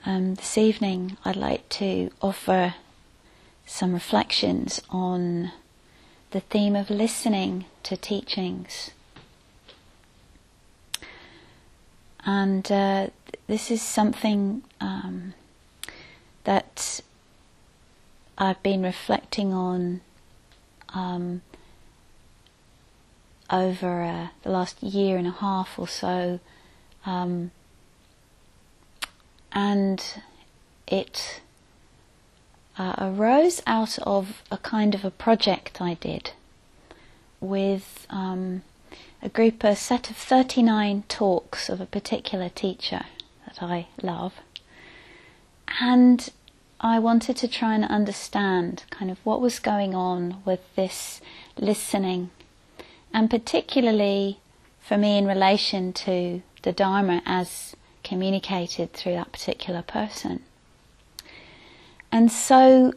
this evening I'd like to offer some reflections on the theme of listening to teachings. And this is something that I've been reflecting on over the last year and a half or so, and it arose out of a kind of a project I did with a set of 39 talks of a particular teacher that I love, and I wanted to try and understand kind of what was going on with this listening, and particularly for me in relation to the Dharma as communicated through that particular person. And so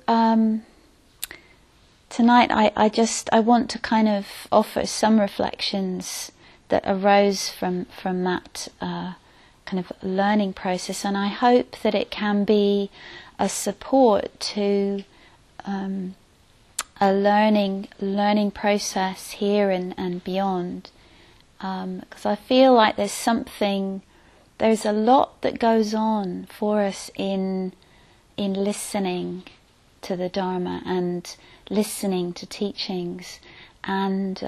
tonight I want to kind of offer some reflections that arose from that kind of learning process, and I hope that it can be a support to a learning process here and beyond, because I feel like there's a lot that goes on for us in listening to the Dharma and listening to teachings, and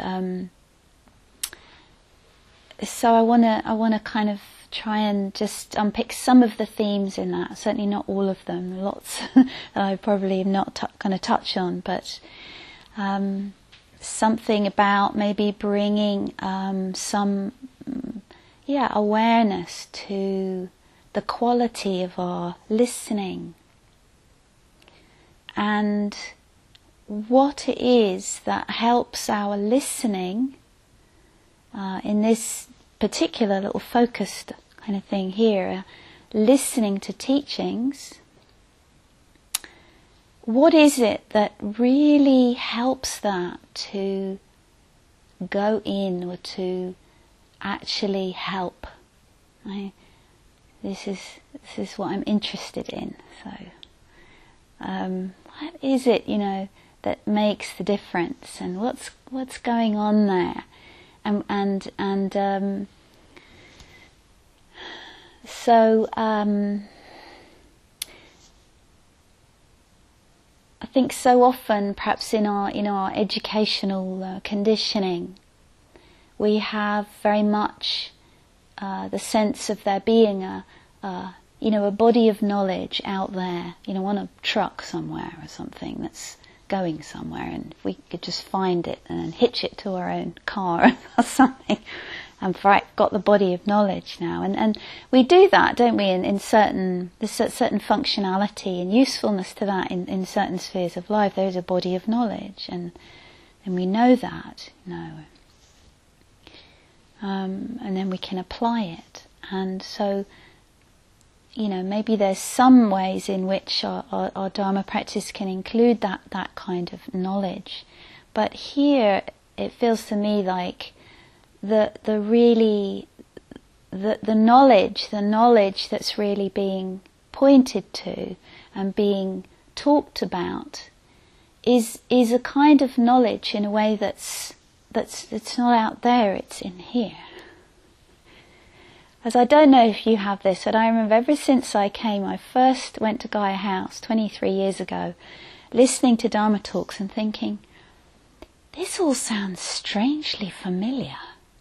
so I want to kind of try and just unpick some of the themes in that. Certainly not all of them. Lots that I probably am not going to touch on, but something about maybe bringing some awareness to the quality of our listening and what it is that helps our listening in this particular little focused kind of thing here, listening to teachings. What is it that really helps that to go in or to actually help? This is what I'm interested in. So, what is it, that makes the difference, and what's going on there? So I think so often, perhaps in our educational conditioning, we have very much the sense of there being a body of knowledge out there, on a truck somewhere or something that's going somewhere, and if we could just find it and hitch it to our own car or something, and got the body of knowledge now, and we do that, don't we? There's certain functionality and usefulness to that in certain spheres of life. There is a body of knowledge, and we know that, and then we can apply it. And so, maybe there's some ways in which our Dharma practice can include that kind of knowledge. But here, it feels to me like the knowledge that's really being pointed to and being talked about is a kind of knowledge in a way that's not out there, it's in here. As I don't know if you have this, but I remember ever since I first went to Gaia House 23 years ago, listening to Dharma talks and thinking, this all sounds strangely familiar.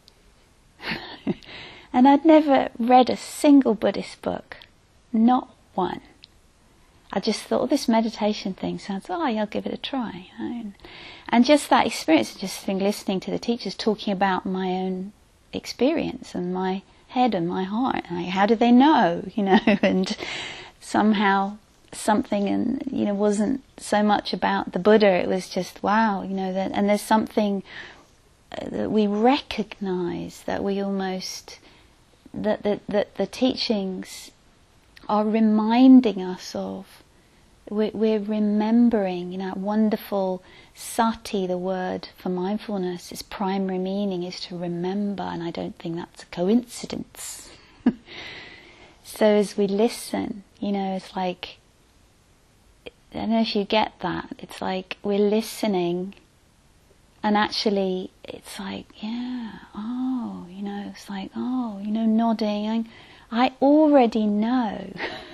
And I'd never read a single Buddhist book, not one. I just thought, this meditation thing sounds, I'll give it a try. And just that experience, just listening to the teachers talking about my own experience and my head and my heart, how do they know, and somehow something, and wasn't so much about the Buddha, it was just wow, that, and there's something that we recognize, that we almost, that the teachings are reminding us of. We're remembering, wonderful sati, the word for mindfulness, its primary meaning is to remember, and I don't think that's a coincidence. So as we listen, it's like, I don't know if you get that. It's like we're listening, and actually it's like, it's like, nodding. I already know.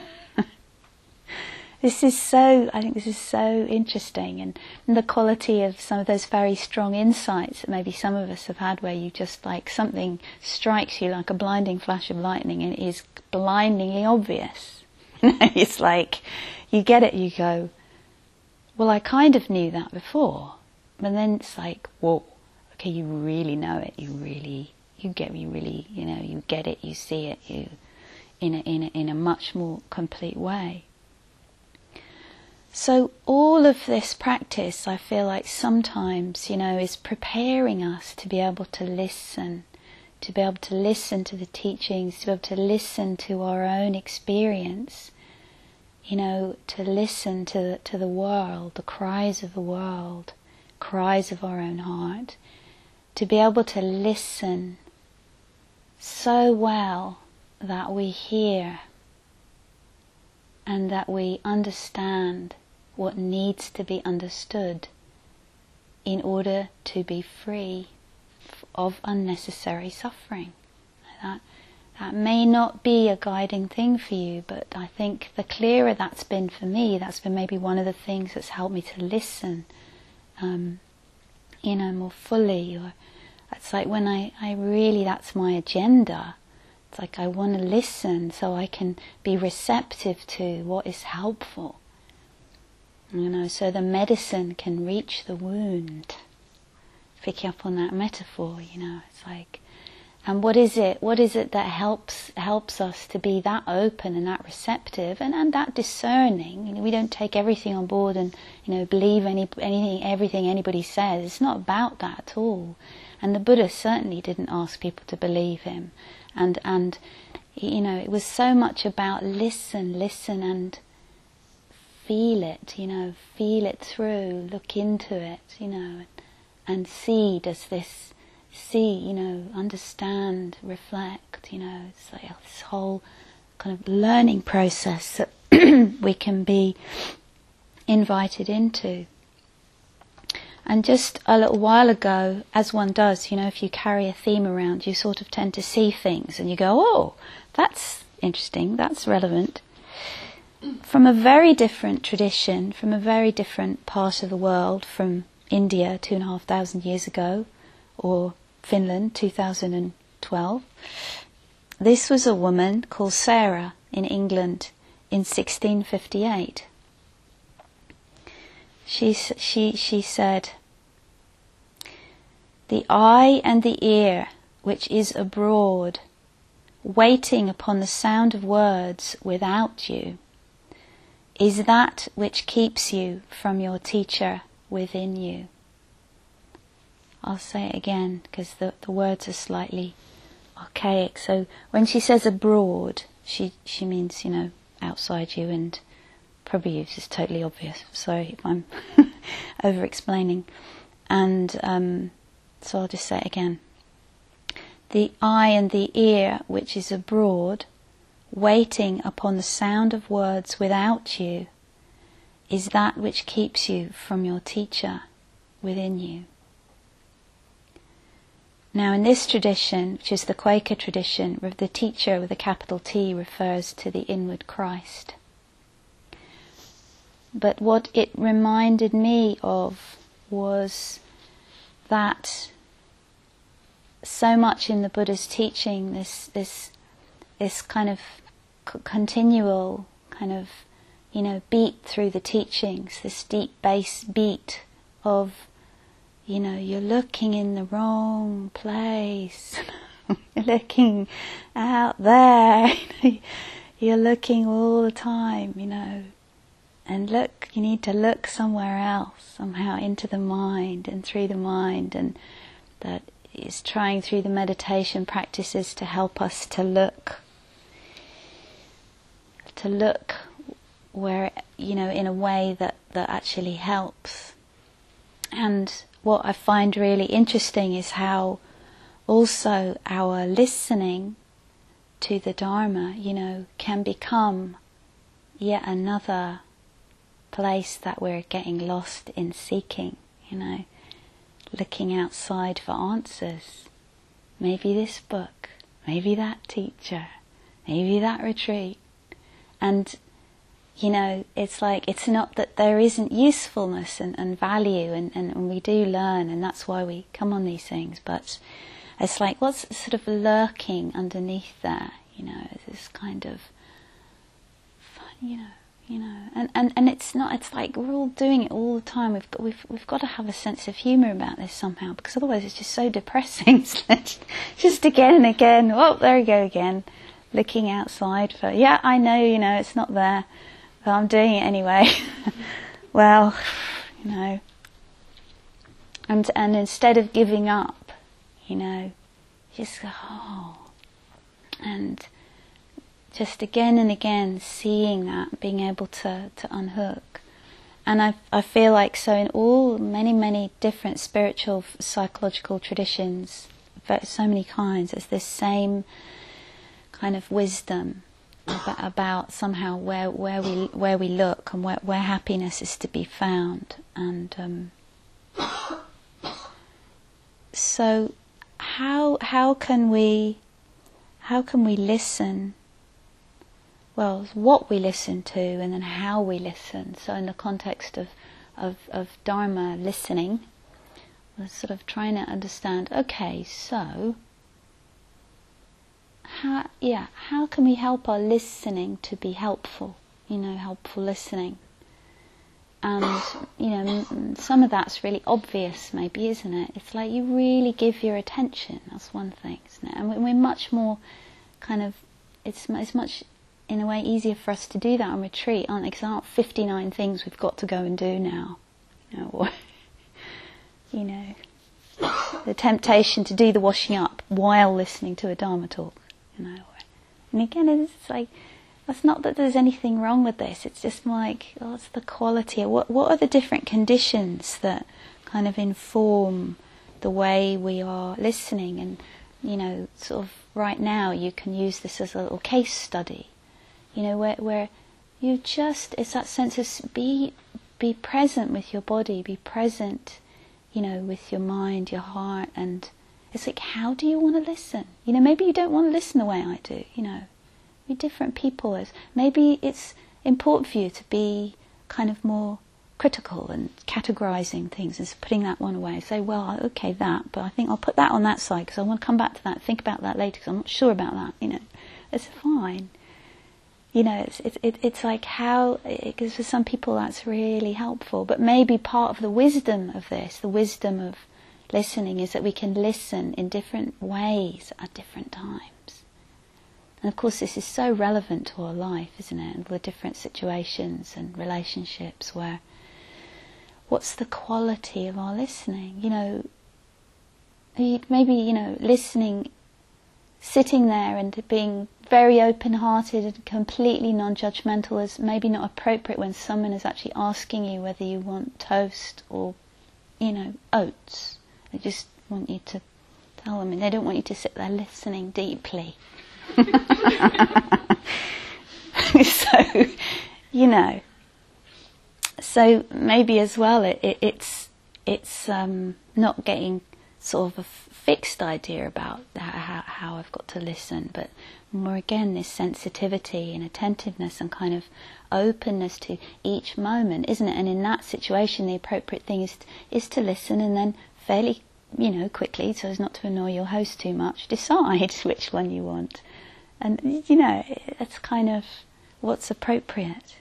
I think this is so interesting, and the quality of some of those very strong insights that maybe some of us have had, where you just like something strikes you like a blinding flash of lightning and it is blindingly obvious. It's like you get it, you go, well, I kind of knew that before, but then it's like, whoa, okay, you really know it, you get it, you see it, you in a much more complete way. So all of this practice, I feel like sometimes, is preparing us to be able to listen to the teachings, to be able to listen to our own experience, to listen to the world, the cries of the world, cries of our own heart, to be able to listen so well that we hear and that we understand what needs to be understood in order to be free of unnecessary suffering. That may not be a guiding thing for you, but I think the clearer that's been for me, that's been maybe one of the things that's helped me to listen, more fully. Or it's like when I really, that's my agenda. It's like I want to listen so I can be receptive to what is helpful. So the medicine can reach the wound. Picking up on that metaphor, it's like, and what is it that helps us to be that open and that receptive and that discerning? We don't take everything on board and believe everything anybody says. It's not about that at all. And the Buddha certainly didn't ask people to believe him. And it was so much about listen and feel it, feel it through, look into it, and see, understand, reflect, it's like this whole kind of learning process that we can be invited into. And just a little while ago, as one does, if you carry a theme around, you sort of tend to see things and you go, oh, that's interesting, that's relevant. From a very different tradition, from a very different part of the world, from India 2,500 years ago, or Finland 2012, this was a woman called Sarah in England in 1658. She said, "The eye and the ear which is abroad, waiting upon the sound of words without you, is that which keeps you from your teacher within you." I'll say it again because the words are slightly archaic. So when she says abroad, she means, outside you, and probably it's just totally obvious. Sorry if I'm over-explaining. And so I'll just say it again. The eye and the ear which is abroad, waiting upon the sound of words without you, is that which keeps you from your teacher within you. Now in this tradition, which is the Quaker tradition, the teacher with a capital T refers to the inward Christ. But what it reminded me of was that so much in the Buddha's teaching, this kind of continual kind of, beat through the teachings, this deep bass beat of, you're looking in the wrong place. You're looking out there. You're looking all the time, And look, you need to look somewhere else, somehow into the mind and through the mind. And that is trying through the meditation practices to help us to look where, in a way that actually helps. And what I find really interesting is how also our listening to the Dharma, can become yet another place that we're getting lost in seeking, looking outside for answers. Maybe this book, maybe that teacher, maybe that retreat. And, it's like, it's not that there isn't usefulness and value, and we do learn, and that's why we come on these things, but it's like, what's sort of lurking underneath there, this kind of fun, and it's not, it's like we're all doing it all the time. We've got to have a sense of humour about this somehow, because otherwise it's just so depressing. Just again and again, there we go again, looking outside for, I know, it's not there, but I'm doing it anyway. Well, and instead of giving up, just go, and just again and again seeing that, being able to unhook. And I feel like, so in all many different spiritual, psychological traditions, so many kinds, there's this same kind of wisdom about somehow where we look and where happiness is to be found. And so how can we listen? Well, what we listen to, and then how we listen. So in the context of Dharma listening, we're sort of trying to understand, okay, so how can we help our listening to be helpful? Helpful listening. And, some of that's really obvious maybe, isn't it? It's like you really give your attention, that's one thing, isn't it? And we're much more kind of, it's much, in a way, easier for us to do that on retreat, aren't they? Because there aren't 59 things we've got to go and do now. Or, the temptation to do the washing up while listening to a Dharma talk, And again, it's like, it's not that there's anything wrong with this, it's just more like, it's the quality. What are the different conditions that kind of inform the way we are listening? And, sort of right now you can use this as a little case study. Where you just, it's that sense of be present with your body, be present, with your mind, your heart, and it's like, how do you want to listen? Maybe you don't want to listen the way I do, We're different people. Maybe it's important for you to be kind of more critical and categorising things and putting that one away. Say, well, okay, that, but I think I'll put that on that side because I want to come back to that, think about that later because I'm not sure about that, It's fine. It's like how, because for some people that's really helpful, but maybe part of the wisdom of this, the wisdom of listening, is that we can listen in different ways at different times. And of course this is so relevant to our life, isn't it? And the different situations and relationships where, what's the quality of our listening? Maybe, listening, sitting there and being very open-hearted and completely non-judgmental is maybe not appropriate when someone is actually asking you whether you want toast or, oats. They just want you to tell them, and they don't want you to sit there listening deeply. So maybe as well it's not getting sort of a fixed idea about how I've got to listen, but more again this sensitivity and attentiveness and kind of openness to each moment, isn't it? And in that situation the appropriate thing is to listen, and then fairly quickly, so as not to annoy your host too much, decide which one you want. And that's kind of what's appropriate.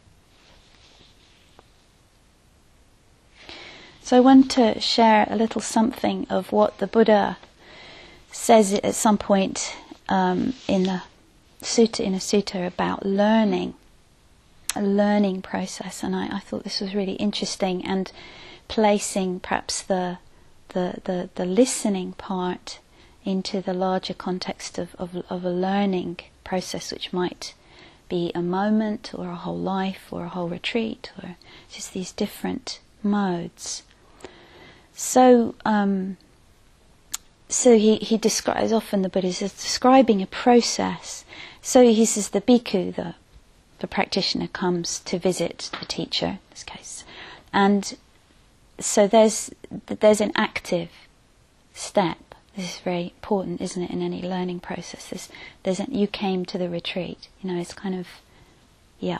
So I want to share a little something of what the Buddha says at some point in a sutta about learning, a learning process, and I thought this was really interesting, and placing perhaps the listening part into the larger context of a learning process, which might be a moment or a whole life or a whole retreat, or just these different modes. So so he describes, often the Buddha is describing a process. So he says the bhikkhu, the practitioner, comes to visit the teacher, in this case. And so there's an active step. This is very important, isn't it, in any learning process? You came to the retreat. It's kind of, yeah.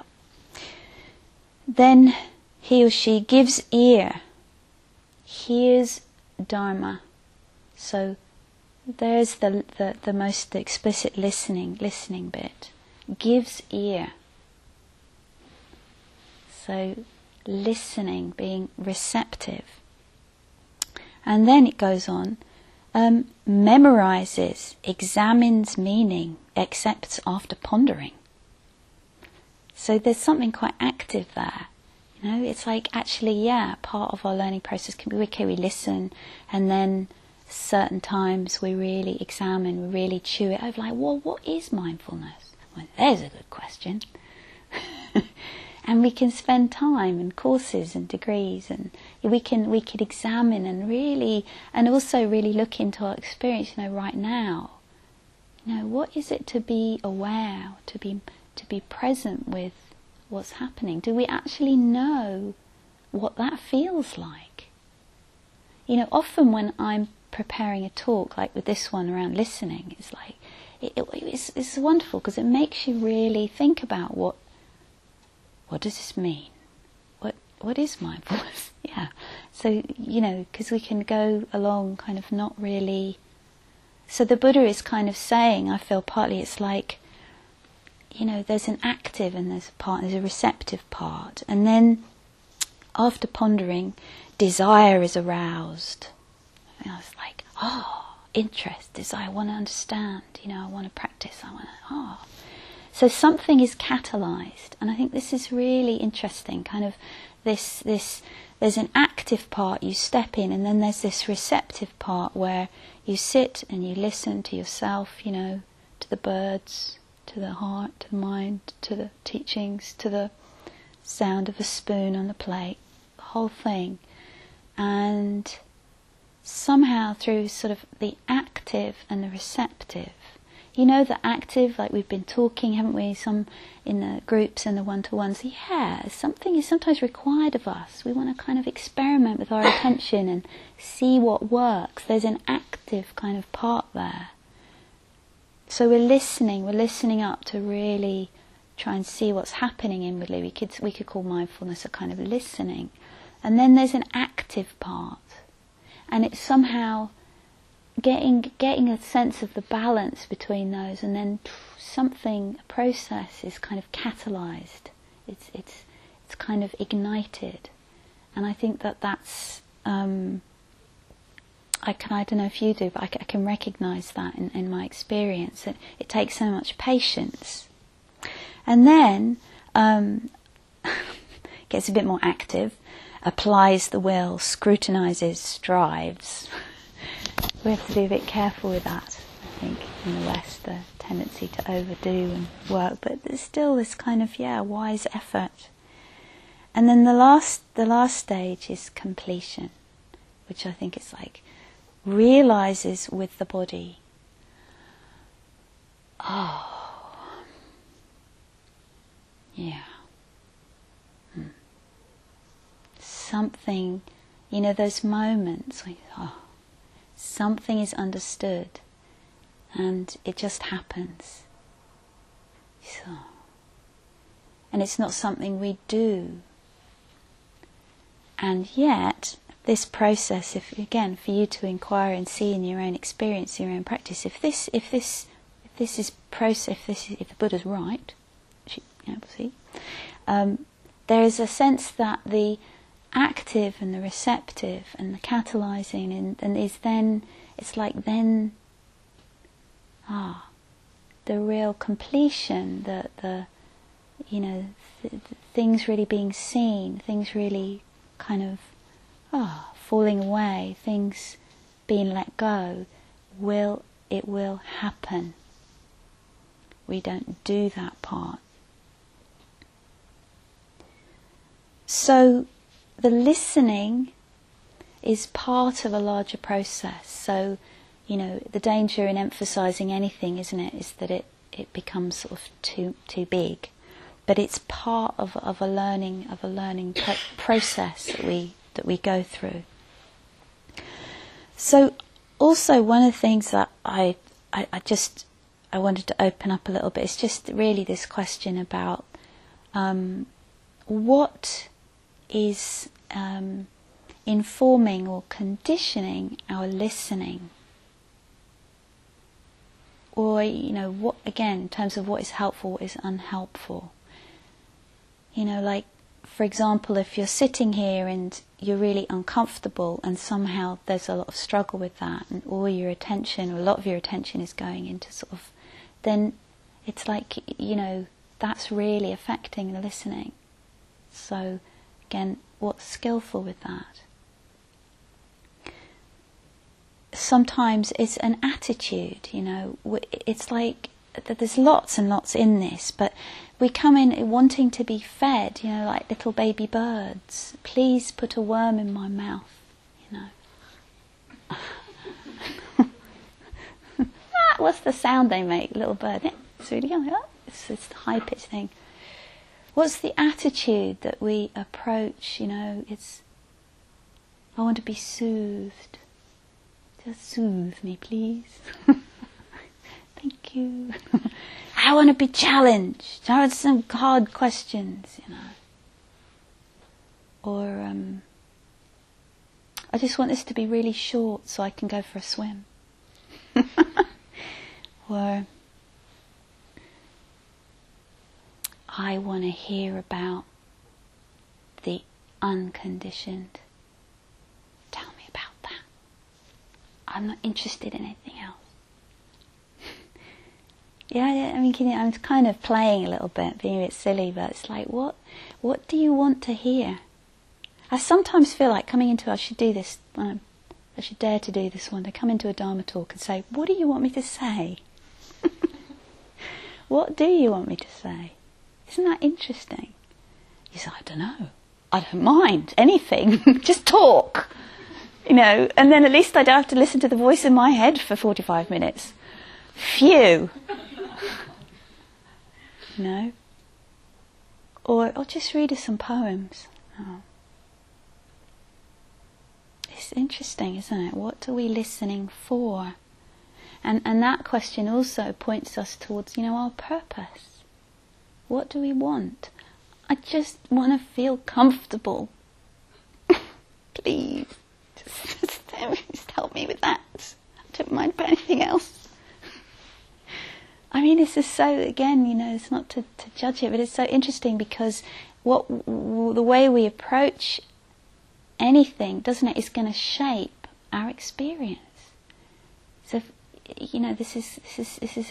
Then he or she gives ear, hears Dharma. So there's the most explicit listening bit. Gives ear. So listening, being receptive. And then it goes on, memorizes, examines meaning, accepts after pondering. So there's something quite active there. It's like actually, part of our learning process can be, okay, we listen, and then certain times we really examine, we really chew it over, like, well, what is mindfulness? Well, there's a good question. And we can spend time and courses and degrees, and we could examine and really, and also really look into our experience, right now. What is it to be aware, to be present with what's happening? Do we actually know what that feels like? Often when I'm preparing a talk, like with this one around listening, it's like, it's wonderful because it makes you really think about what does this mean? What is mindfulness? Yeah. So, because we can go along kind of not really. So the Buddha is kind of saying, I feel partly it's like, there's an active and there's a receptive part. And then after pondering, desire is aroused. It's like, interest, desire, I want to understand, I want to practice, So something is catalyzed, and I think this is really interesting, kind of this there's an active part, you step in, and then there's this receptive part where you sit and you listen to yourself, to the birds, to the heart, to the mind, to the teachings, to the sound of a spoon on the plate, the whole thing. And somehow through sort of the active and the receptive, the active, like we've been talking, haven't we, some in the groups and the one-to-ones, something is sometimes required of us. We want to kind of experiment with our attention and see what works. There's an active kind of part there. So we're listening up to really try and see what's happening inwardly. We could call mindfulness a kind of listening. And then there's an active part. And it's somehow getting a sense of the balance between those, and then a process is kind of catalyzed. It's kind of ignited, and I think that's I don't know if you do, but I can recognise that in my experience. That it takes so much patience, and then gets a bit more active, applies the will, scrutinises, strives. We have to be a bit careful with that, I think, in the West, the tendency to overdo and work, but there's still this kind of, wise effort. And then the last stage is completion, which I think is like, realises with the body, something, those moments when something is understood and it just happens. And it's not something we do. And yet, this process, if for you to inquire and see in your own experience, your own practice, if the Buddha's right, there is a sense that the active and the receptive and the catalyzing and is then, it's like then the real completion, the things really being seen, things really kind of falling away, things being let go, it will happen. We don't do that part. So the listening is part of a larger process. So the danger in emphasizing anything, isn't it, is that it becomes sort of too big. But it's part of a learning process that we go through. So also one of the things that I wanted to open up a little bit is just really this question about what is informing or conditioning our listening, or what, again, in terms of what is helpful, what is unhelpful. Like, for example, if you're sitting here and you're really uncomfortable and somehow there's a lot of struggle with that, and all your attention, or a lot of your attention, is going into sort of, then it's like, that's really affecting the listening. So again, what's skillful with that? Sometimes it's an attitude, it's like that there's lots and lots in this, but we come in wanting to be fed, like little baby birds. Please put a worm in my mouth, What's the sound they make, little bird? Yeah, it's really good. It's the high-pitched thing. What's the attitude that we approach? It's, I want to be soothed. Just soothe me, please. Thank you. I want to be challenged. I want some hard questions, Or I just want this to be really short so I can go for a swim. Or I want to hear about the unconditioned. Tell me about that. I'm not interested in anything else. I'm kind of playing a little bit, being a bit silly, but it's like, what do you want to hear? I sometimes feel like coming into, I should do this, I should dare to do this one day, come into a Dharma talk and say, what do you want me to say? What do you want me to say? Isn't that interesting? You say, I don't know. I don't mind anything. Just talk. And then at least I don't have to listen to the voice in my head for 45 minutes. Phew. Or just read us some poems. Oh. It's interesting, isn't it? What are we listening for? And that question also points us towards, our purpose. What do we want? I just want to feel comfortable. Please, just help me with that. I don't mind about anything else. This is so, again, it's not to judge it, but it's so interesting because the way we approach anything, doesn't it, is going to shape our experience. So, this is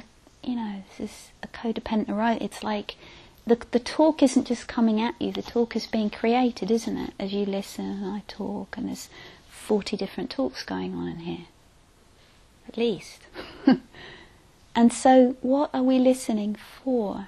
a codependent right. It's like the talk isn't just coming at you. The talk is being created, isn't it? As you listen and I talk, and there's 40 different talks going on in here, at least. And so, what are we listening for?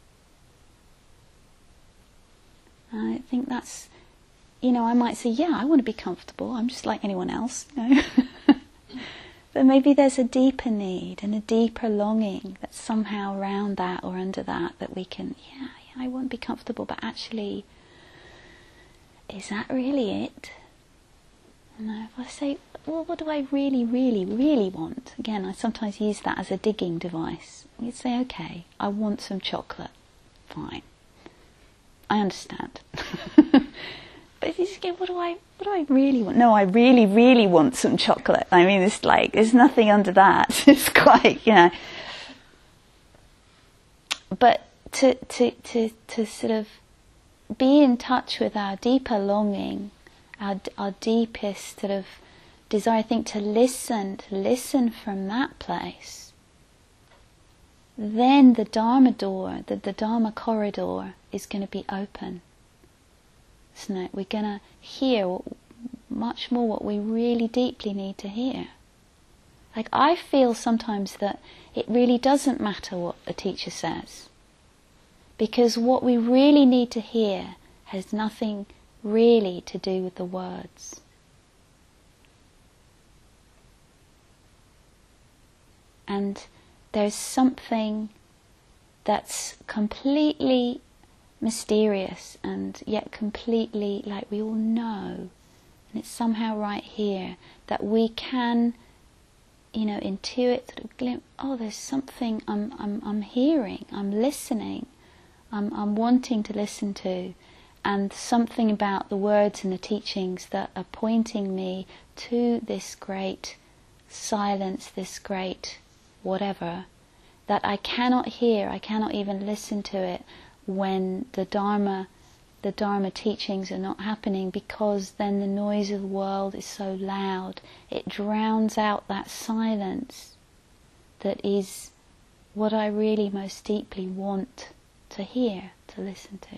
I think that's, I might say, yeah, I want to be comfortable. I'm just like anyone else, But maybe there's a deeper need and a deeper longing that's somehow around that or under that we can, I want to be comfortable, but actually, is that really it? If I say, well, what do I really, really, really want? Again, I sometimes use that as a digging device. You'd say, okay, I want some chocolate. Fine. I understand. But if you just go, what do I really want? No, I really, really want some chocolate. It's like, there's nothing under that. It's quite, But to sort of be in touch with our deeper longing, our deepest sort of desire, I think, to listen from that place, then the Dharma door, the Dharma corridor is going to be open. Isn't it? We're going to hear much more what we really deeply need to hear. Like, I feel sometimes that it really doesn't matter what the teacher says, because what we really need to hear has nothing really to do with the words. and there's something that's completely mysterious and yet completely like we all know, and it's somehow right here that we can, intuit, sort of glimpse. Oh, there's something I'm hearing, I'm listening, I'm wanting to listen to, and something about the words and the teachings that are pointing me to this great silence, this great whatever, that I cannot hear, I cannot even listen to it when the Dharma teachings are not happening, because then the noise of the world is so loud, it drowns out that silence that is what I really most deeply want to hear, to listen to.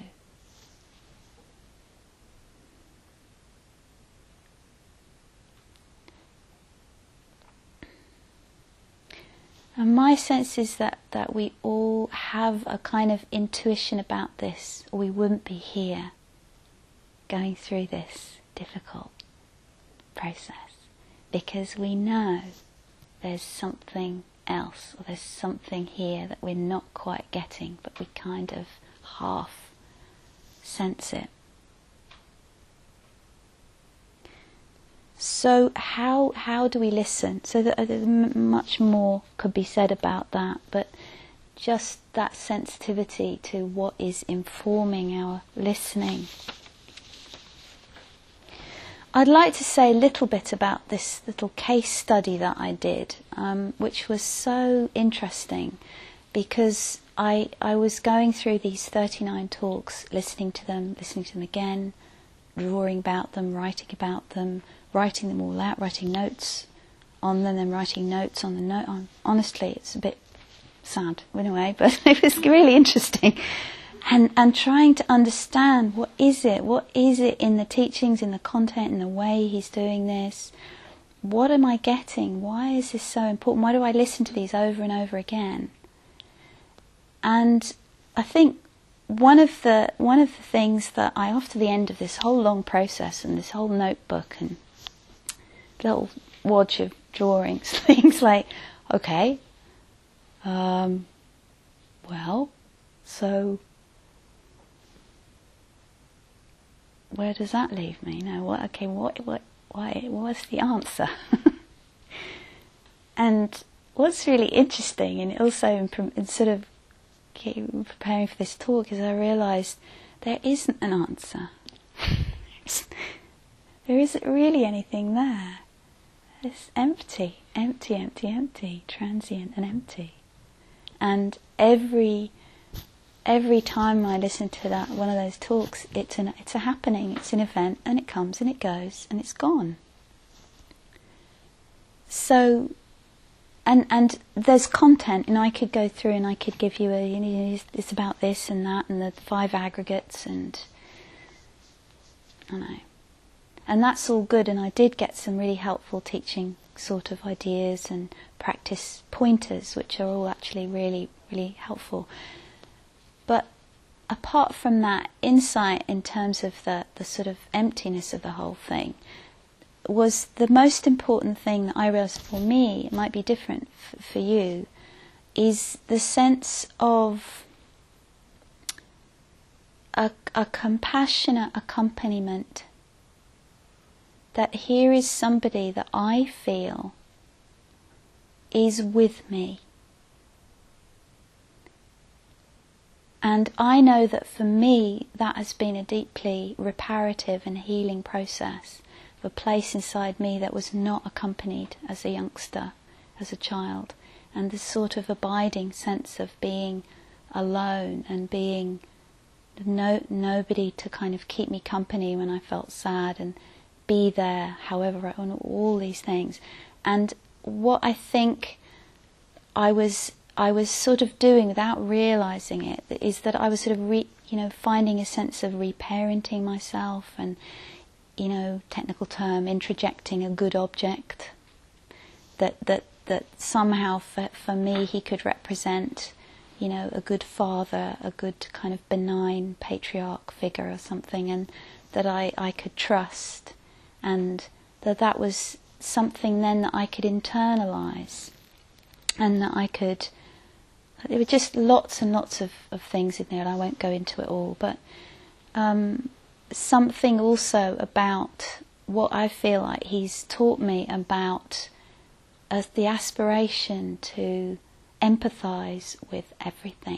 And my sense is that we all have a kind of intuition about this, or we wouldn't be here going through this difficult process, because we know there's something else, or there's something here that we're not quite getting, but we kind of half sense it. So how do we listen? So much more could be said about that, but just that sensitivity to what is informing our listening. I'd like to say a little bit about this little case study that I did, which was so interesting, because I was going through these 39 talks, listening to them again, drawing about them, writing about them, writing them all out, writing notes on them, then writing notes on the note. Honestly, it's a bit sad in a way, but it was really interesting. And trying to understand what is it in the teachings, in the content, in the way he's doing this. What am I getting? Why is this so important? Why do I listen to these over and over again? And I think one of the things that I, after the end of this whole long process and this whole notebook and little wad of drawings, things like, okay, well, so where does that leave me? What's the answer? And what's really interesting, and also in sort of preparing for this talk, is I realised there isn't an answer. There isn't really anything there. It's empty, transient and empty. And every time I listen to that one of those talks, it's a happening, it's an event, and it comes and it goes and it's gone. So, and there's content, and I could go through and I could give you it's about this and that and the 5 aggregates, and I know. And that's all good, and I did get some really helpful teaching sort of ideas and practice pointers, which are all actually really, really helpful. But apart from that, insight in terms of the sort of emptiness of the whole thing was the most important thing that I realised for me. It might be different for you, is the sense of a compassionate accompaniment, that here is somebody that I feel is with me. And I know that for me, that has been a deeply reparative and healing process of a place inside me that was not accompanied as a youngster, as a child, and this sort of abiding sense of being alone and being nobody to kind of keep me company when I felt sad, and be there however I want, all these things. And what I think I was sort of doing without realising it is that I was sort of finding a sense of reparenting myself, and technical term, introjecting a good object that somehow for me he could represent a good father, a good kind of benign patriarch figure or something, and that I could trust, and that was something then that I could internalise. and that I could. There were just lots and lots of things in there, and I won't go into it all, but something also about what I feel like he's taught me about as the aspiration to empathise with everything.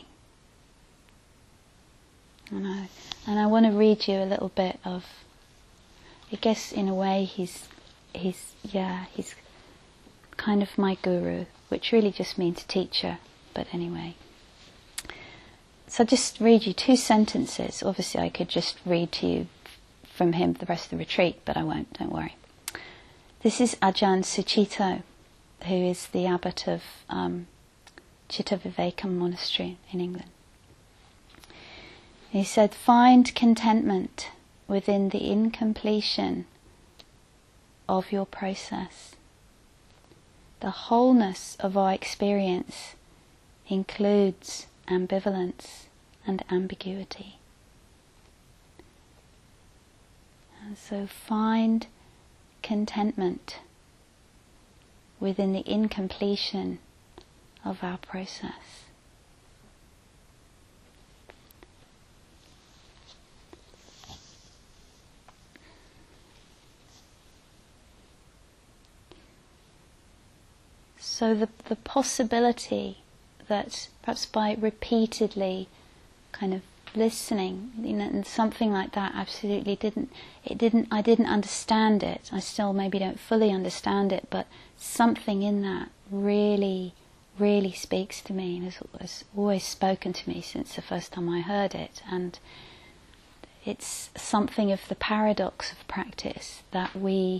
And I want to read you a little bit of, I guess in a way he's kind of my guru, which really just means teacher, but anyway. So I'll just read you 2 sentences. Obviously I could just read to you from him for the rest of the retreat, but I won't, don't worry. This is Ajahn Sucitto, who is the abbot of Cittavivekam Monastery in England. He said, "Find contentment within the incompletion of your process. The wholeness of our experience includes ambivalence and ambiguity." And so find contentment within the incompletion of our process. So the possibility that perhaps by repeatedly kind of listening, and something like that absolutely I didn't understand it. I still maybe don't fully understand it, but something in that really, really speaks to me and has always spoken to me since the first time I heard it. And it's something of the paradox of practice that we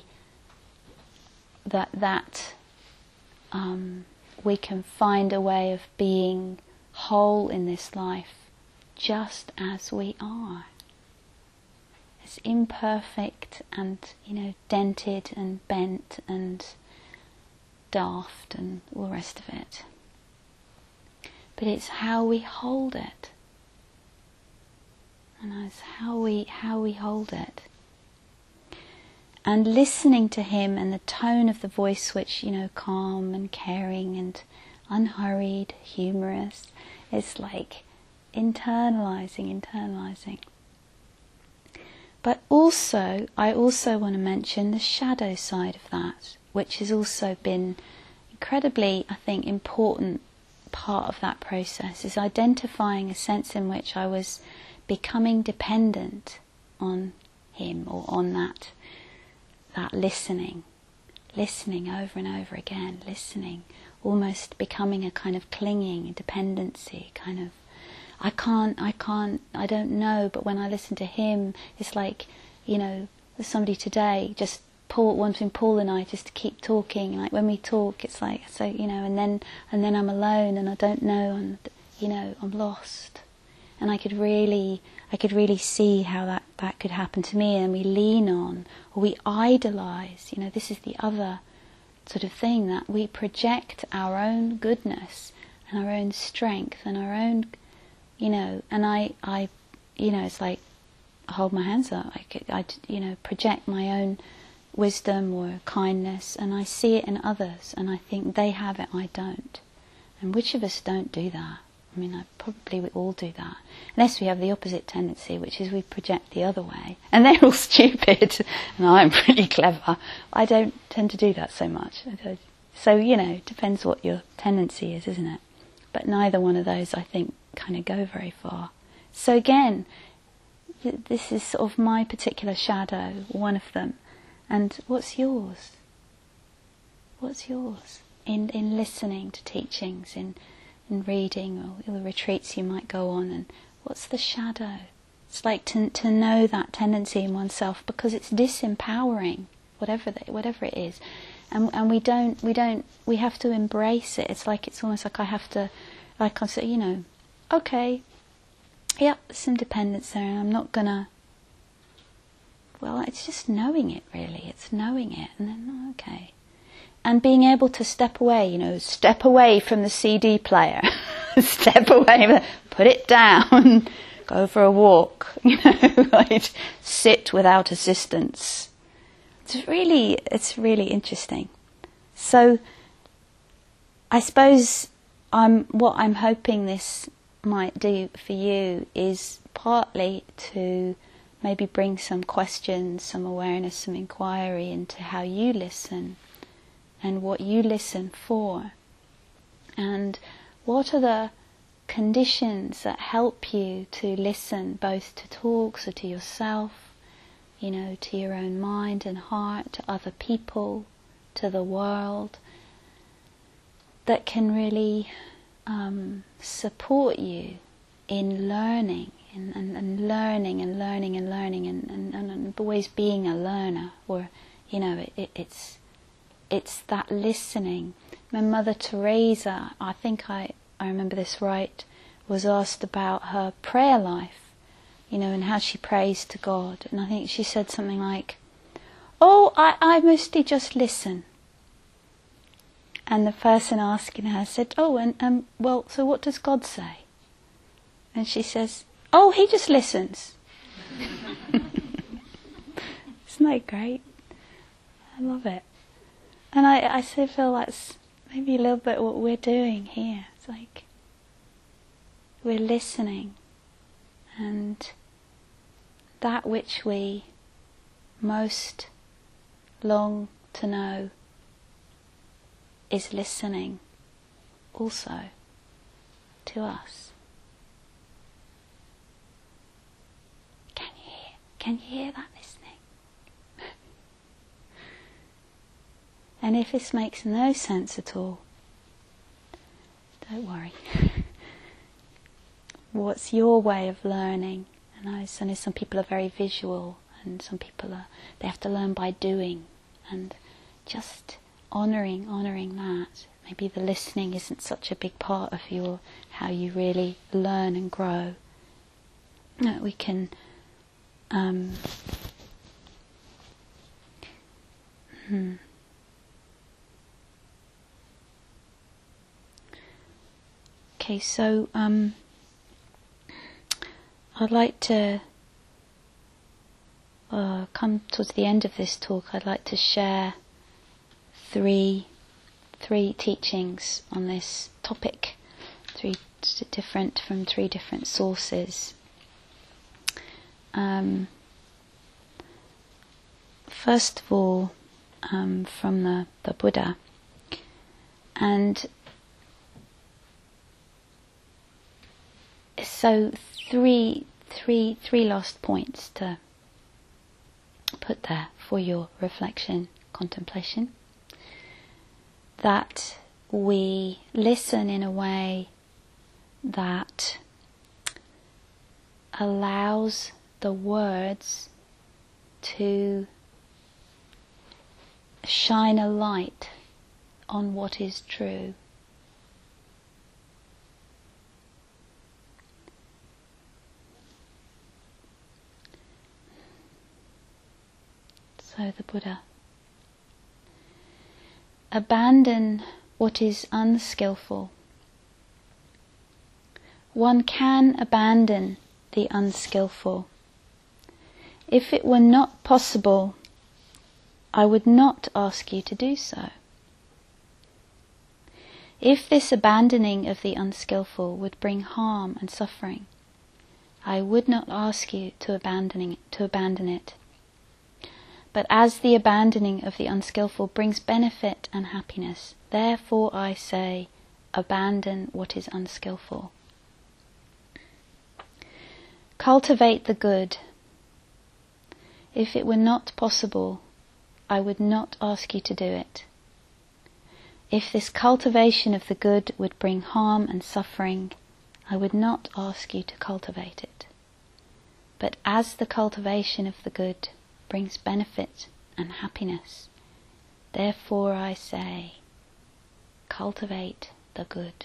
can find a way of being whole in this life just as we are. As imperfect and, dented and bent and daft and all the rest of it. But it's how we hold it. And it's how we hold it. And listening to him and the tone of the voice, which, calm and caring and unhurried, humorous, it's like internalizing. But also, I also want to mention the shadow side of that, which has also been incredibly, I think, important part of that process, is identifying a sense in which I was becoming dependent on him, or on that listening over and over again, listening, almost becoming a kind of clinging, dependency, kind of, I don't know, but when I listen to him, it's like, there's somebody today just wanting Paul and I just to keep talking, like when we talk, it's like, so, and then I'm alone and I don't know, and, I'm lost. And I could really see how that could happen to me, and we lean on, or we idolize, this is the other sort of thing, that we project our own goodness and our own strength and our own, and I it's like I hold my hands up, I project my own wisdom or kindness, and I see it in others, and I think they have it, I don't. And which of us don't do that? I mean, we all do that. Unless we have the opposite tendency, which is we project the other way. And they're all stupid, and I'm pretty clever. I don't tend to do that so much. So, depends what your tendency is, isn't it? But neither one of those, I think, kind of go very far. So again, this is sort of my particular shadow, one of them. And what's yours? What's yours? In listening to teachings, in reading, or the retreats you might go on, and what's the shadow? It's like to know that tendency in oneself, because it's disempowering, whatever it is, and we have to embrace it. It's almost like I have to, like I say, okay, yeah, there's some dependence there, and I'm not gonna. Well, it's just knowing it, really. It's knowing it, and then okay. And being able to step away, step away from the CD player, step away, put it down, go for a walk, right? Sit without assistance. It's really interesting. So I suppose what I'm hoping this might do for you is partly to maybe bring some questions, some awareness, some inquiry into how you listen and what you listen for, and what are the conditions that help you to listen both to talks or to yourself, to your own mind and heart, to other people, to the world, that can really support you in learning and learning and learning and learning and always being a learner, or it's that listening. My Mother Teresa, I think I remember this right, was asked about her prayer life, and how she prays to God, and I think she said something like, "Oh, I mostly just listen." And the person asking her said, "Oh, and well, so what does God say?" And she says, "Oh, he just listens." Isn't that great? I love it. And I so feel that's maybe a little bit what we're doing here. It's like we're listening, and that which we most long to know is listening also to us. Can you hear that listening? And if this makes no sense at all, don't worry. What's your way of learning? And I know some people are very visual, and some people they have to learn by doing, and just honouring that. Maybe the listening isn't such a big part of how you really learn and grow. We can Okay, so I'd like to come towards the end of this talk. I'd like to share three teachings on this topic, from three different sources. First of all, from the Buddha, and so three last points to put there for your reflection, contemplation. That we listen in a way that allows the words to shine a light on what is true. So the Buddha: abandon what is unskillful. One can abandon the unskillful. If it were not possible, I would not ask you to do so. If this abandoning of the unskillful would bring harm and suffering, I would not ask you to abandon it. But as the abandoning of the unskillful brings benefit and happiness, therefore I say, abandon what is unskillful. Cultivate the good. If it were not possible, I would not ask you to do it. If this cultivation of the good would bring harm and suffering, I would not ask you to cultivate it. But as the cultivation of the good brings benefit and happiness, therefore I say, cultivate the good.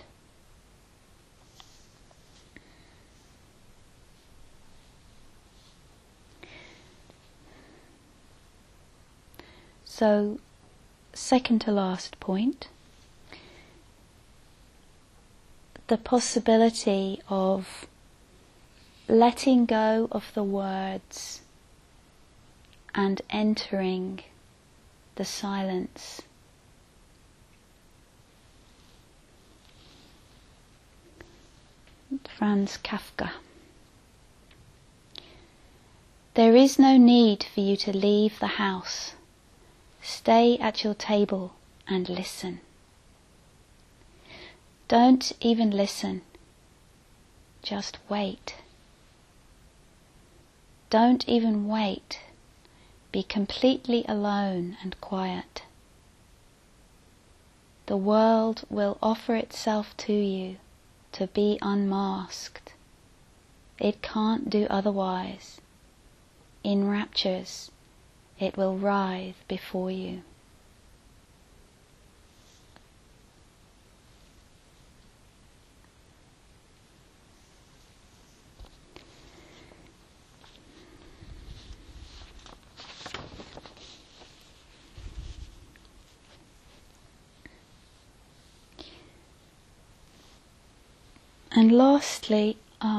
So, second to last point, the possibility of letting go of the words and entering the silence. Franz Kafka. There is no need for you to leave the house. Stay at your table and listen. Don't even listen. Just wait. Don't even wait. Be completely alone and quiet. The world will offer itself to you to be unmasked. It can't do otherwise. In raptures, it will writhe before you. And lastly,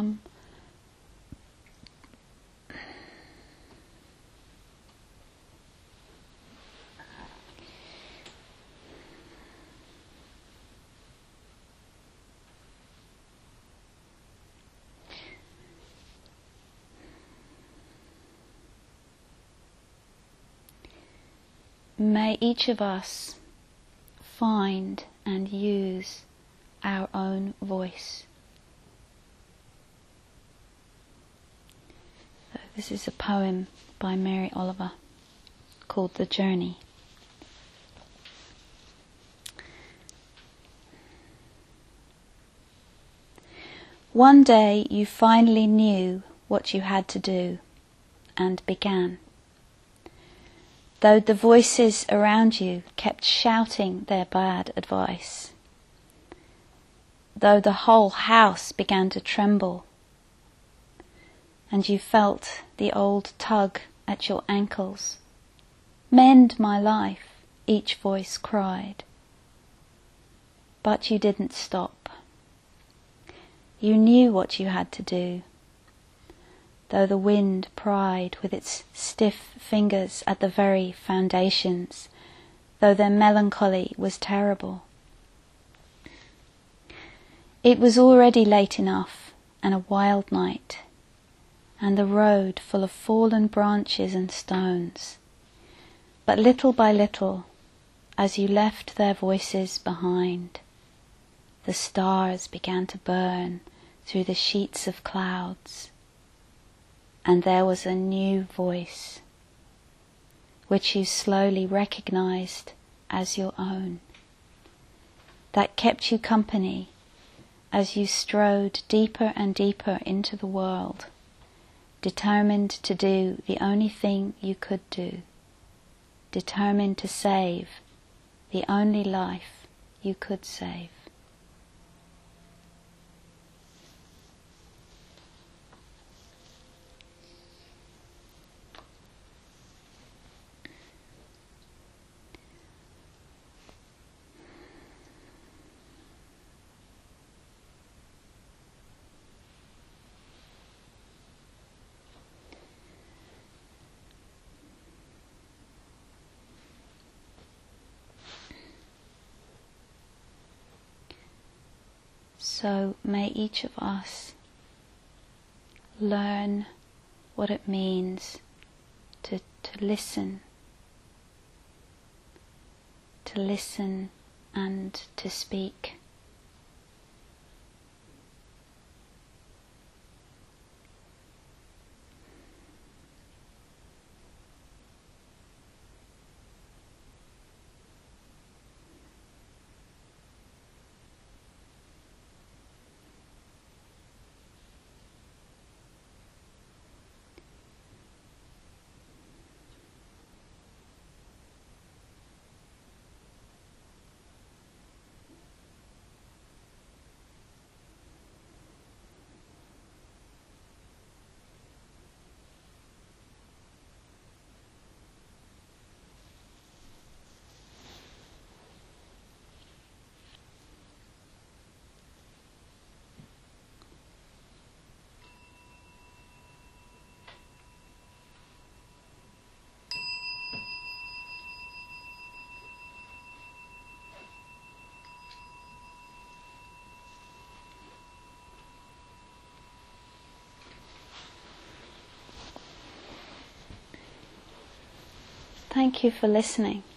may each of us find and use our own voice. So this is a poem by Mary Oliver called The Journey. One day you finally knew what you had to do and began. Though the voices around you kept shouting their bad advice. Though the whole house began to tremble. And you felt the old tug at your ankles. Mend my life, each voice cried. But you didn't stop. You knew what you had to do. Though the wind pried with its stiff fingers at the very foundations, though their melancholy was terrible. It was already late enough, and a wild night, and the road full of fallen branches and stones. But little by little, as you left their voices behind, the stars began to burn through the sheets of clouds. And there was a new voice, which you slowly recognized as your own, that kept you company as you strode deeper and deeper into the world, determined to do the only thing you could do, determined to save the only life you could save. So may each of us learn what it means to listen and to speak. Thank you for listening.